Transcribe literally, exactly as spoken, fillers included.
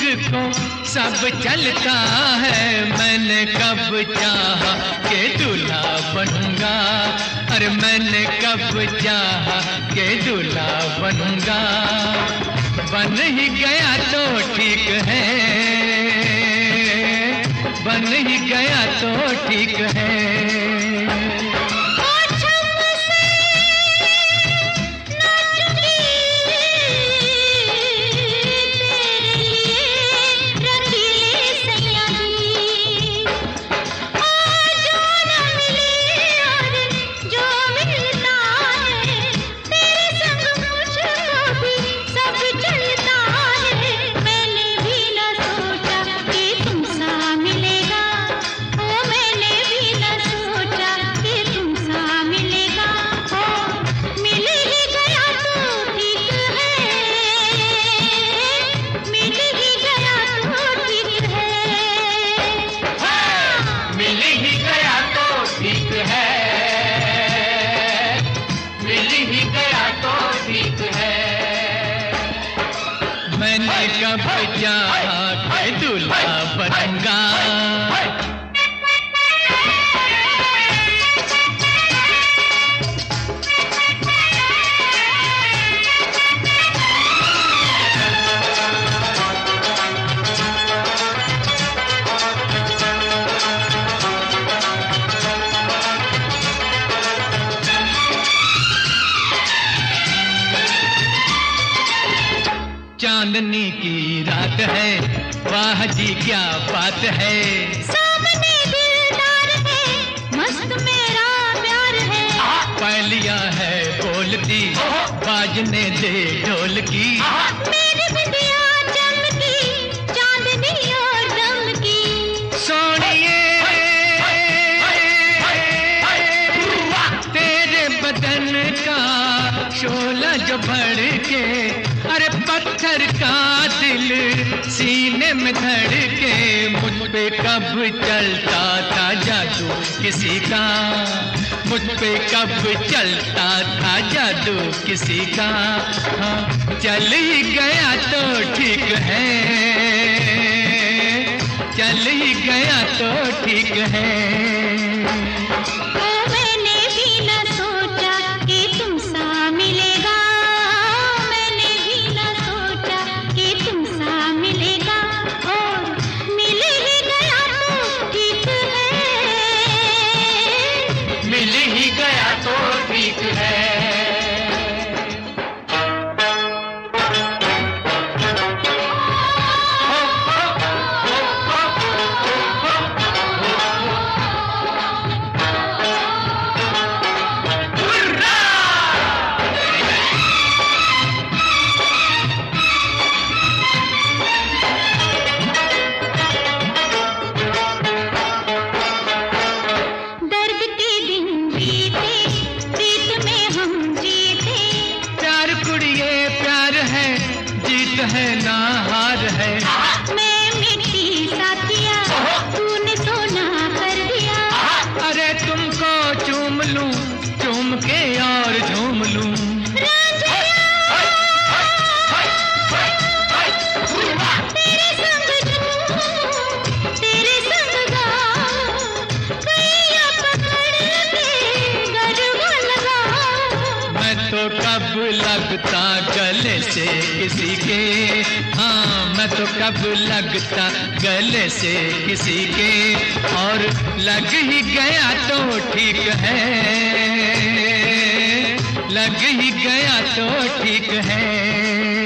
मुझको सब चलता है। मैंने कब चाहा कि दूल्हा बनूंगा, अरे मैंने कब चाहा कि दूल्हा बनूंगा। बन ही गया तो ठीक है, बन ही गया तो ठीक है। मैंने कब चाहा कि दूल्हा बनूंगा। चांदनी की रात है, वाह जी क्या बात है। सामने दिलदार है, मस्त मेरा प्यार है। पहलिया है बोलती, बाजने दे ढोल की। मेरी बिटिया चमकी, चांदनी और दमकी। सोनिए तेरे बदन का शोला जो भड़के, अरे पत्थर का दिल सीने में धड़के। मुझ पे कब चलता था जादू किसी का, मुझ पे कब चलता था जादू किसी का। हाँ चल ही गया तो ठीक है, चल ही गया तो ठीक है। है ना हार है। मैं मिट्टी साथिया, तूने सोना कर दिया। अरे तुमको चूम लूं, चूम के और झूम लूं। तेरे संग झूम, तेरे संग गाऊं, कैया पकड़ के गरबा लगाऊं। मैं तो कब लगता गले से किसी के, हाँ मैं तो कब लगता गले से किसी के। और लग ही गया तो ठीक है, लग ही गया तो ठीक है।